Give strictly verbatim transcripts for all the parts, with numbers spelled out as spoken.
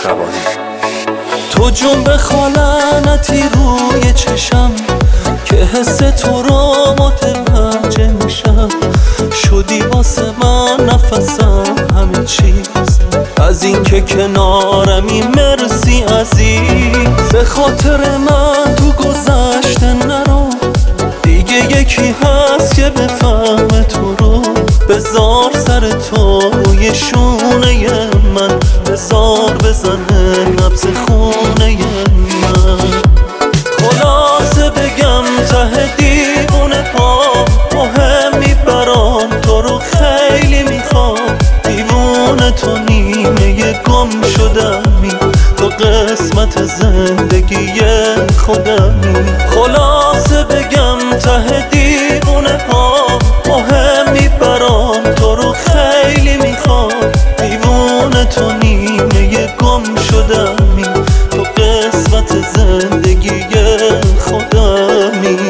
مهربانی. تو جنب خالنتی روی چشم که حس تو رو متوجه میشم. شدی واسه من نفسم همه چیز، از این که کنارمی مرسی عزیز. به خاطر من تو گذشته نرو، دیگه یکی هست که بفهمه تو رو. بذار سر تو روی شونه من، بذار بزنه نبض خونه من. خلاصه بگم ته دیوونه ها مهمی برام، تو رو خیلی میخوام. دیوونه تو نیمه گم شدمی، تو قسمت زندگی خودمی. خلاصه بگم ته دیوونه ها مهمی برام، تو رو خیلی میخوام. دیوونه تو نیمه گم شدمی، تو قسمت زندگی خودمی.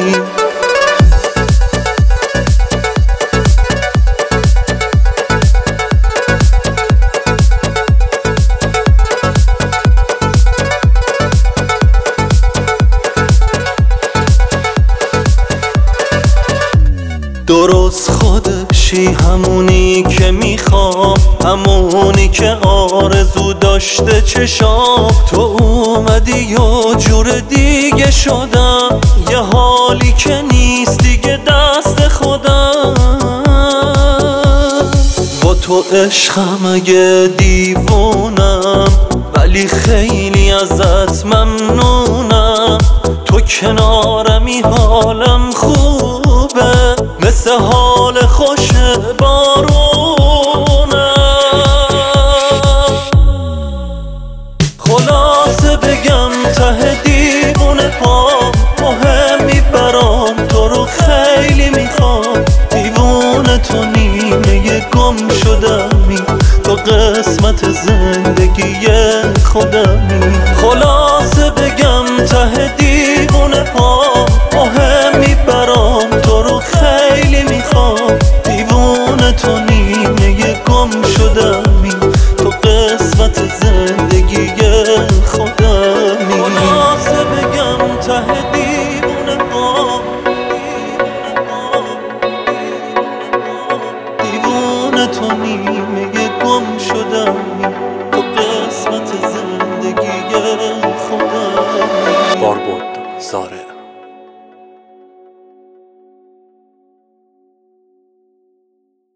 درست خودشی، همونی که میخوام، همونی که آرزو داشته چشام. تو اومدی یه جور دیگه شدم، یه حالی که نیست دیگه دست خودم. با تو عشقم اگه دیوونم، ولی خیلی ازت ممنونم. تو کنارمی حالم خوبه، مثل حال خوش بارونم. خلاصه بگم ته دیوونه ها مهمی برام، تو رو خیلی میخوام. دیوونه تو نیمه گم شدمی، تو قسمت زندگی خودمی. خلاصه بگم ته دیوونه ها مهمی برام، تو رو خیلی میخوام. دیوونه تو نیمه گم شدمی، تو قسمت زندگی خودمی. خلاصه بگم ته دیوونه ها، دیوونه تو نیمه گم شدمی، تو قسمت زندگی خودمی. بار بود زاره.